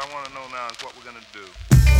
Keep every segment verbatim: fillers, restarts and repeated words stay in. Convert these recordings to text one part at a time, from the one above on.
I want to know now is what we're gonna do.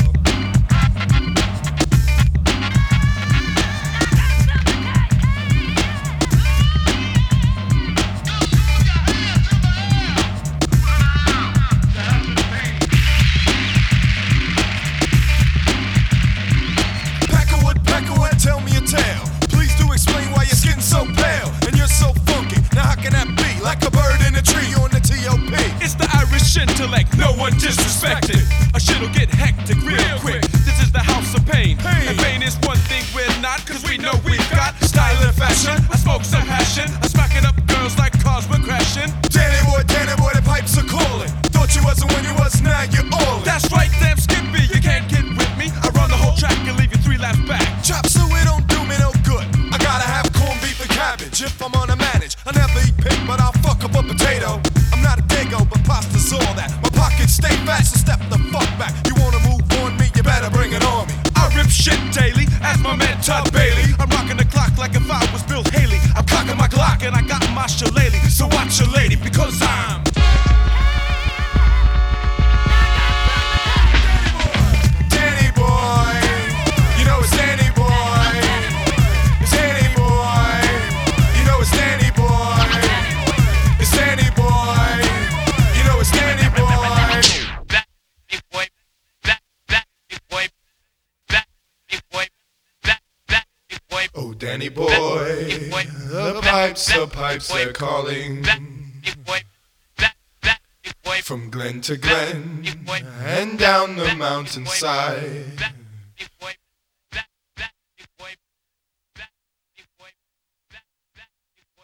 Peckerwood, Peckerwood, tell me a tale. Please do explain why your skin's so pale and you're so funky. Now how can that be? Like a bird in a tree on the T O P. It's the Irish intellect, no one disrespected. A shit'll get hectic real quick. This is the house of pain. Hey. And pain is one thing we're not, cause we know we've got style and fashion. I smoke some passion, I smacking up girls like cars we're crashing. Danny boy, Danny boy, the pipes are calling. Thought you wasn't when you was, now you're all in. That's right, damn Skippy, you can't get with me. I run the whole track and leave you three laps back. Chop so it don't do me no good. I gotta have corned beef and cabbage if I'm on a manage. I never eat pig, but I'll fuck up a potato. I'm not a dago, but pasta's all that. My pockets stay fat, so step the fuck back. You wanna move on me, you better bring it on me. I rip shit daily, as my man Todd Bailey. I'm rocking the clock like if I was Bill Haley. I'm cocking my Glock and I got my shillelagh. So watch your lady, because I'm Danny boy, you know it's Danny boy. It's Danny boy, you know it's Danny boy. It's Danny boy, you know it's Danny boy. Oh, Danny boy, the pipes, the pipes, they're calling. From glen to glen and down the mountainside.